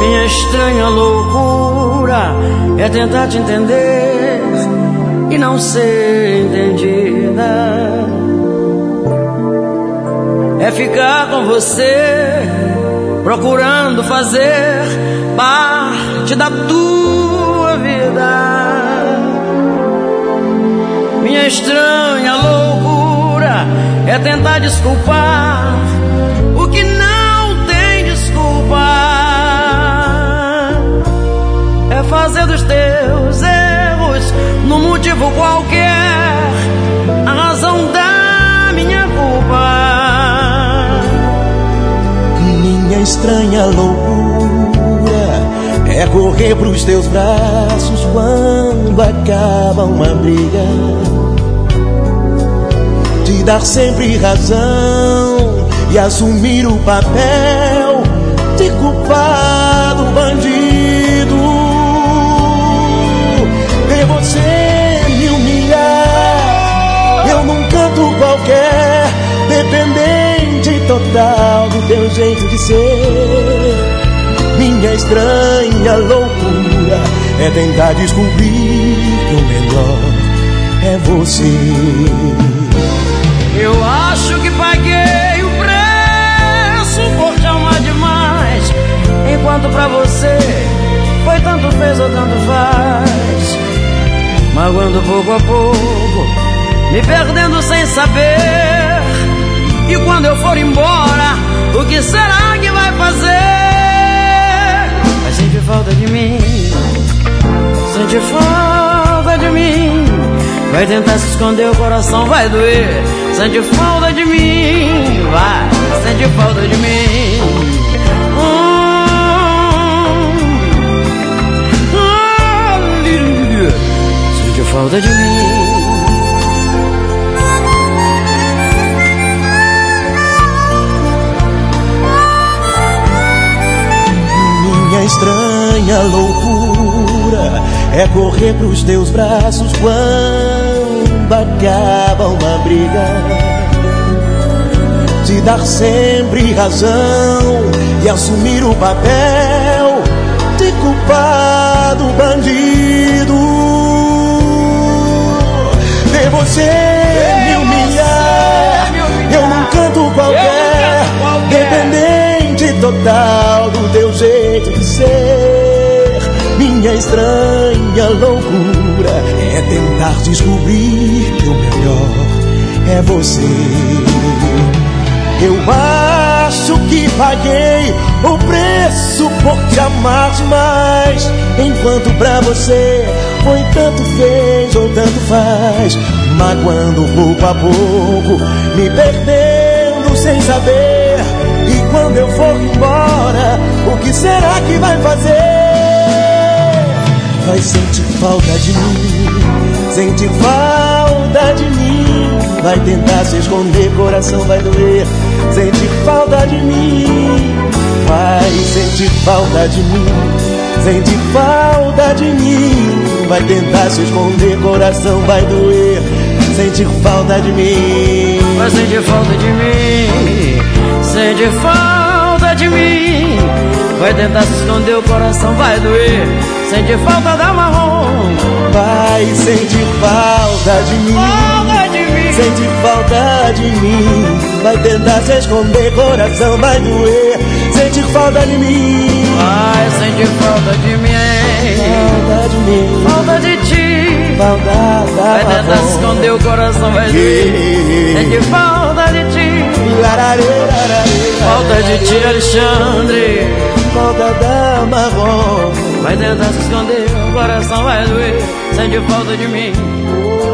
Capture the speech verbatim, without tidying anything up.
Minha estranha loucura é tentar te entender e não ser entendida. É ficar com você, procurando fazer parte da tua vida. Minha estranha loucura é tentar desculpar o que não tem desculpa. É fazer dos teus erros num motivo qualquer a razão da minha culpa. Minha estranha loucura é correr pros teus braços quando acaba uma briga, te dar sempre razão e assumir o papel de culpado bandido. Ver você me humilhar, eu num canto qualquer, dependente total do teu jeito de ser. Minha estranha loucura é tentar descobrir que o melhor é você. Eu acho que paguei o preço por te amar demais, enquanto pra você foi tanto fez ou tanto faz, magoando pouco a pouco, me perdendo sem saber. E quando eu for embora, o que será que vai fazer? Vai sentir falta de mim, sentir falta de mim. Vai tentar se esconder, o coração vai doer. Sente falta de mim, vai, sente falta de mim. hum, hum, Sente falta de mim. Minha estranha loucura é correr pros teus braços quando acaba uma briga, te dar sempre razão e assumir o papel de culpado bandido. Ver você me humilhar, eu num canto qualquer, dependente total do teu jeito de ser. Minha estranha loucura é tentar descobrir que o melhor é você. Eu acho que paguei o preço por te amar demais, enquanto pra você foi tanto fez ou tanto faz, magoando pouco a pouco, me perdendo sem saber. E quando eu for embora, o que será que vai fazer? Vai sentir falta de mim, sentir falta de mim. Vai tentar se esconder, coração vai doer. Sentir falta de mim, vai sentir falta de mim. Sentir falta de mim, vai tentar se esconder, coração vai doer. Sentir falta de mim, vai sentir falta de mim. Sentir falta de mim, vai tentar se esconder, o coração vai doer. Sentir falta da marrom, vai sentir falta de mim. Falta de mim, sentir falta de mim, vai tentar se esconder, coração vai doer. Sentir falta de mim, vai sentir falta de mim. Falta de mim, falta de ti, falta da vai tentar marrom, se esconder, o coração vai doer. Sentir falta de ti, falta de ti, Alexandre. Falta da marrom, vai tentar se esconder, o coração vai doer. Sente falta de mim.